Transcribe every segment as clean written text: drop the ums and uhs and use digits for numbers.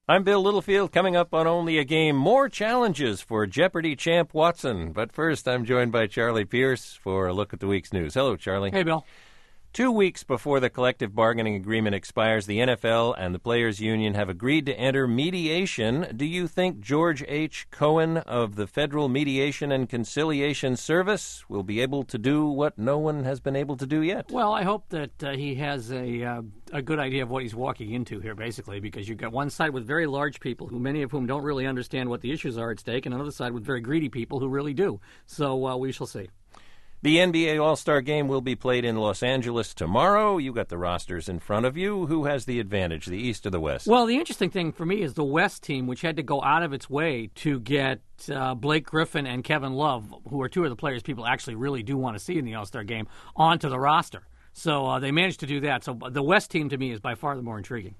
I'm Bill Littlefield. Coming up on Only a Game, more challenges for Jeopardy champ Watson. But first, I'm joined by Charlie Pierce for a look at the week's news. Hello, Charlie. Hey, Bill. 2 weeks before the collective bargaining agreement expires, the NFL and the Players Union have agreed to enter mediation. Do you think George H. Cohen of the Federal Mediation and Conciliation Service will be able to do what no one has been able to do yet? Well, I hope that he has a good idea of what he's walking into here, basically, because you've got one side with very large people, many of whom don't really understand what the issues are at stake, and another side with very greedy people who really do. So we shall see. The NBA All-Star Game will be played in Los Angeles tomorrow. You got the rosters in front of you. Who has the advantage, the East or the West? Well, the interesting thing for me is the West team, which had to go out of its way to get Blake Griffin and Kevin Love, who are two of the players people actually really do want to see in the All-Star Game, onto the roster. So they managed to do that. So the West team, to me, is by far the more intriguing.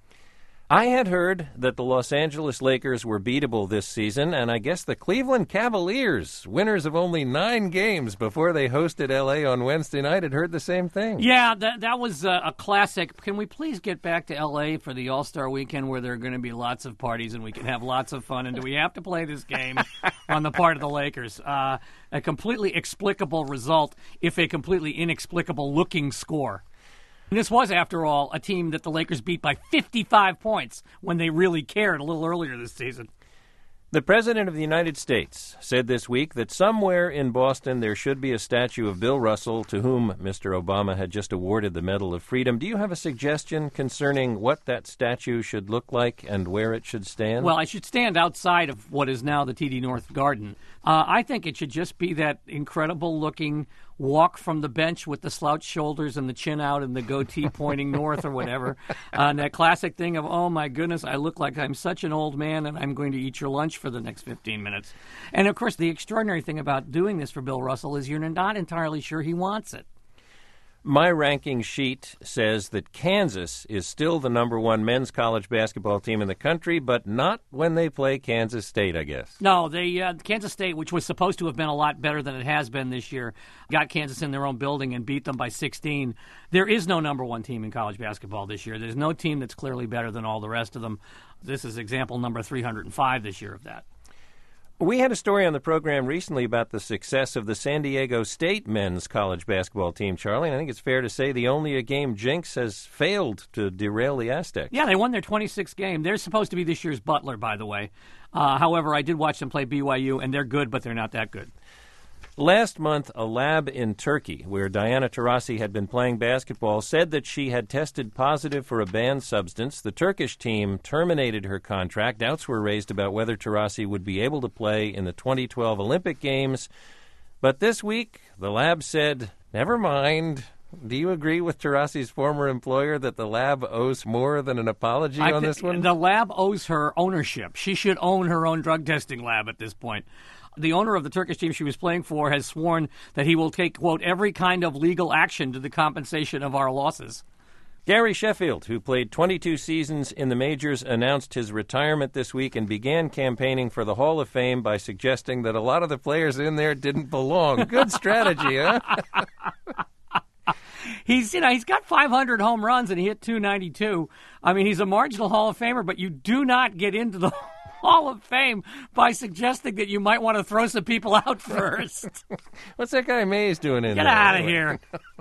I had heard that the Los Angeles Lakers were beatable this season, and I guess the Cleveland Cavaliers, winners of only 9 games before they hosted L.A. on Wednesday night, had heard the same thing. Yeah, that was a classic. Can we please get back to L.A. for the All-Star Weekend where there are going to be lots of parties and we can have lots of fun? And do we have to play this game on the part of the Lakers? A completely explicable result, if a completely inexplicable-looking score. And this was, after all, a team that the Lakers beat by 55 points when they really cared a little earlier this season. The President of the United States said this week that somewhere in Boston there should be a statue of Bill Russell, to whom Mr. Obama had just awarded the Medal of Freedom. Do you have a suggestion concerning what that statue should look like and where it should stand? Well, it should stand outside of what is now the TD North Garden. I think it should just be that incredible-looking walk from the bench with the slouched shoulders and the chin out and the goatee pointing north or whatever. And that classic thing of, oh, my goodness, I look like I'm such an old man and I'm going to eat your lunch for the next 15 minutes. And, of course, the extraordinary thing about doing this for Bill Russell is you're not entirely sure he wants it. My ranking sheet says that Kansas is still the number 1 men's college basketball team in the country, but not when they play Kansas State, I guess. No, Kansas State, which was supposed to have been a lot better than it has been this year, got Kansas in their own building and beat them by 16. There is no number 1 team in college basketball this year. There's no team that's clearly better than all the rest of them. This is example number 305 this year of that. We had a story on the program recently about the success of the San Diego State men's college basketball team, Charlie, and I think it's fair to say the only a game jinx has failed to derail the Aztecs. Yeah, they won their 26th game. They're supposed to be this year's Butler, by the way. However, I did watch them play BYU, and they're good, but they're not that good. Last month, a lab in Turkey, where Diana Taurasi had been playing basketball, said that she had tested positive for a banned substance. The Turkish team terminated her contract. Doubts were raised about whether Taurasi would be able to play in the 2012 Olympic Games. But this week, the lab said, never mind. Do you agree with Taurasi's former employer that the lab owes more than an apology on this one? The lab owes her ownership. She should own her own drug testing lab at this point. The owner of the Turkish team she was playing for has sworn that he will take, quote, every kind of legal action to the compensation of our losses. Gary Sheffield, who played 22 seasons in the majors, announced his retirement this week and began campaigning for the Hall of Fame by suggesting that a lot of the players in there didn't belong. Good strategy, huh? He's got 500 home runs and he hit 292. I mean, he's a marginal Hall of Famer, but you do not get into the Hall of Fame by suggesting that you might want to throw some people out first. What's that guy Mays doing in there? Get out of here.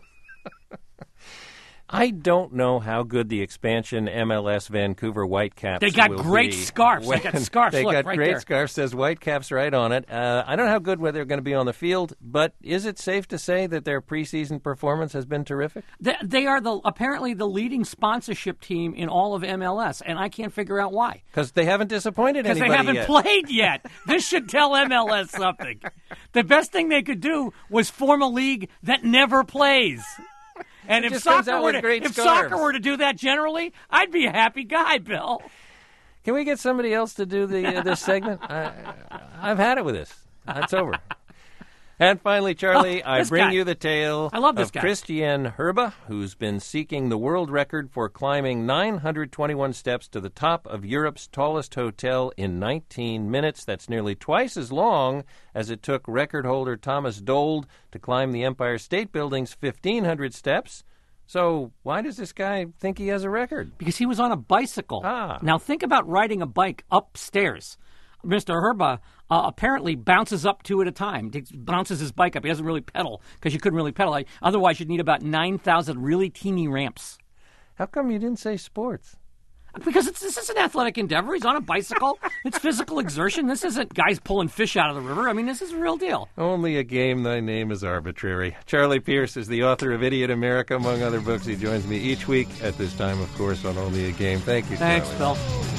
I don't know how good the expansion MLS Vancouver Whitecaps will be. They got great scarves. They got scarves. They Look, got right great there. scarves, says Whitecaps right on it. I don't know how good they're going to be on the field, but is it safe to say that their preseason performance has been terrific? They are apparently the leading sponsorship team in all of MLS, and I can't figure out why. Because they haven't disappointed anybody Because they haven't played yet. This should tell MLS something. The best thing they could do was form a league that never plays. And if soccer were to do that generally, I'd be a happy guy, Bill. Can we get somebody else to do this segment? I've had it with this. It's over. And finally, Charlie, I bring you the tale of Christiane Herba, who's been seeking the world record for climbing 921 steps to the top of Europe's tallest hotel in 19 minutes. That's nearly twice as long as it took record holder Thomas Dold to climb the Empire State Building's 1,500 steps. So why does this guy think he has a record? Because he was on a bicycle. Now think about riding a bike upstairs. Mr. Herba apparently bounces up two at a time. Bounces his bike up. He doesn't really pedal because you couldn't really pedal. Otherwise, you'd need about 9,000 really teeny ramps. How come you didn't say sports? Because this is an athletic endeavor. He's on a bicycle. It's physical exertion. This isn't guys pulling fish out of the river. I mean, this is a real deal. Only a game thy name is arbitrary. Charlie Pierce is the author of Idiot America, among other books. He joins me each week at this time, of course, on Only a Game. Thank you, Charlie. Thanks, Phil.